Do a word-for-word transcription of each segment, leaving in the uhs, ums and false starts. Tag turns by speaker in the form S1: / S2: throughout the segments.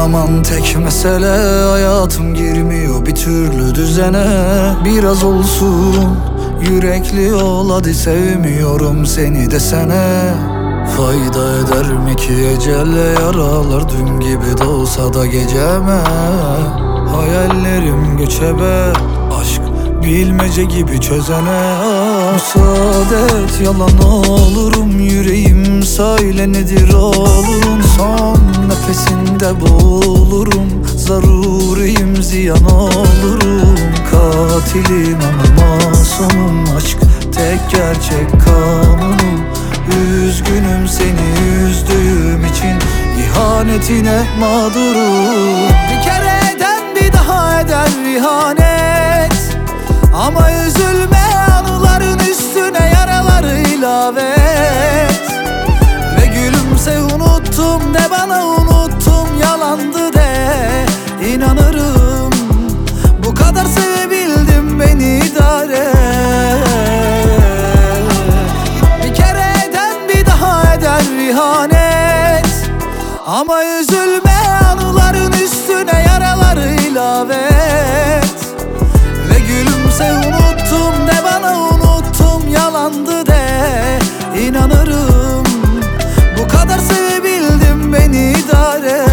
S1: zaman tek mesele, hayatım girmiyor bir türlü düzene. Biraz olsun yürekli ol hadi, sevmiyorum seni desene. Fayda eder mi ki ecelle yaralar, dün gibi de olsa da geceme. Hayallerim göçebe, aşk bilmece gibi çözene. Müsaade et yalan olurum, yüreğim söyle nedir olurum. Son nefesinde boğulurum, zaruriyim ziyan olurum. Katilim ama masumum, aşk tek gerçek kanunum. Üzgünüm seni üzdüğüm için, ihanetine mağdurum. Bir kere eden bir daha eder ihanet, ama üzülme anıların üstüne yaraları ilave et. Ve gülümse unuttum de bana, unuttum yalandı de, inanırım bu kadar sevebildim beni idare et. Bir kere eden bir daha eder ihanet, ama üzülme anıların üstüne yaraları ilave et. Ve gülümse unuttum de bana, unuttum yalandı de, inanırım bu kadar sevebildim beni idare et.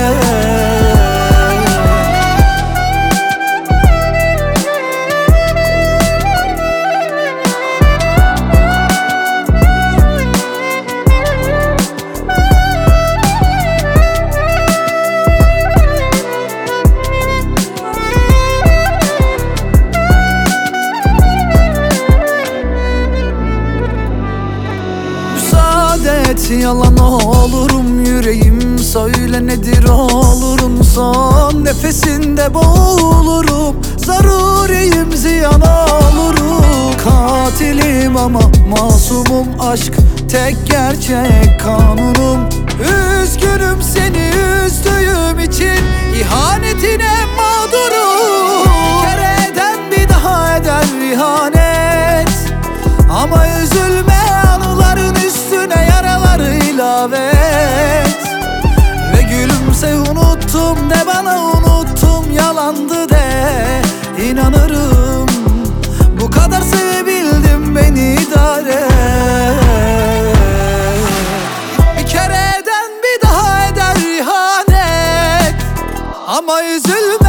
S1: Yalan olurum, yüreğim söyle nedir olurum. Son nefesinde boğulurum, zaruriyim ziyan olurum. Katilim ama masumum, aşk tek gerçek kanunum. Üzgünüm seni üzdüğüm için, ihanetine mağdurum. Bir kere eden bir daha eder ihanet, ama üzülme anıların üstüne yaraları ilave et. Ve gülümse unuttum de bana, unuttum yalandı de, inanırım bu kadar sevebildim beni idare et. Bir kere eden bir daha eder ihanet, ama üzülme